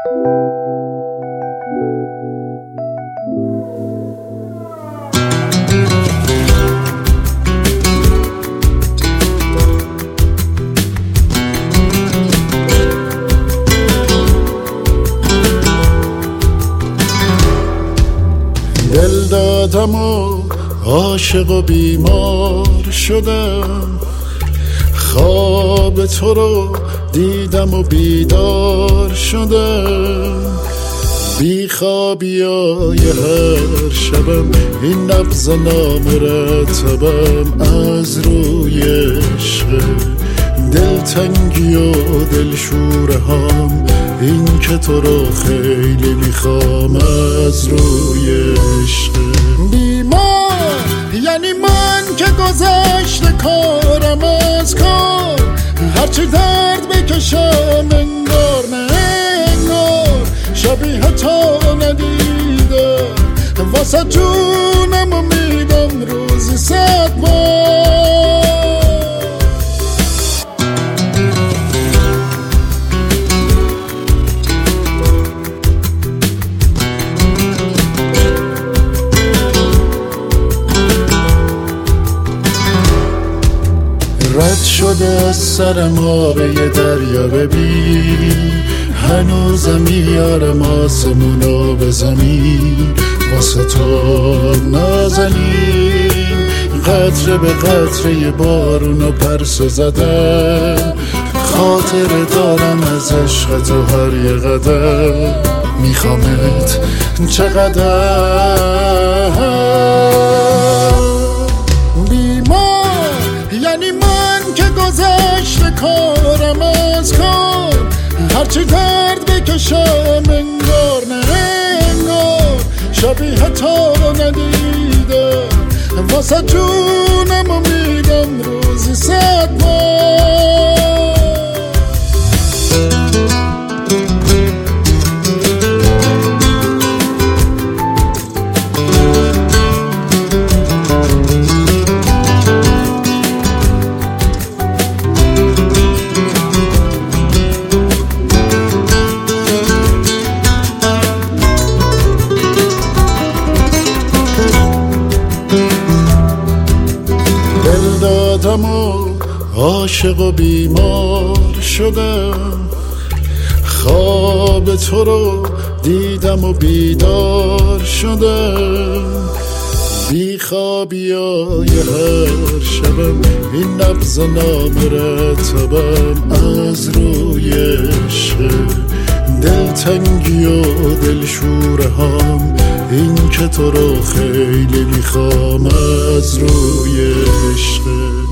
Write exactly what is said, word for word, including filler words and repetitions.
دل دادم و عاشق و بیمار شدم، خواب تو رو دیدم و بیدار شدم. بی خوابیای هر شبم این نبض نامرتبم از روی عشق، دلتنگی و دلشوره هم این که تو رو خیلی میخوام از روی عشق. بیمار یعنی من که گذشته کارم از کار، هرچی درد بکشم انگار نه انگار شبیه تو ندیدم، واسه جونم و میدم روزی صد بار. رد شده از سرم آب یه دریا، ببین هنوزم میارم آسمونو به زمین واسه تو نازنین. قطره به قطره بارونو پرسه زدم، خاطر دارم از عشق تو هر یه قدم، میخوامت چقدر. بیمار یعنی من که گذشته کارم از کار، هرچی درد بکشم انگار نه انگار شبیه تو ندیدم، واسه جونم و میدم روزی صد بار. دادم و عاشق و بیمار شدم، خواب تو رو دیدم و بیدار شدم. بی خوابیای هر شبم این نبض نامرتبم از روی عشق، دلتنگی و دلشوره هم این که تو رو خیلی میخوام از روی عشق.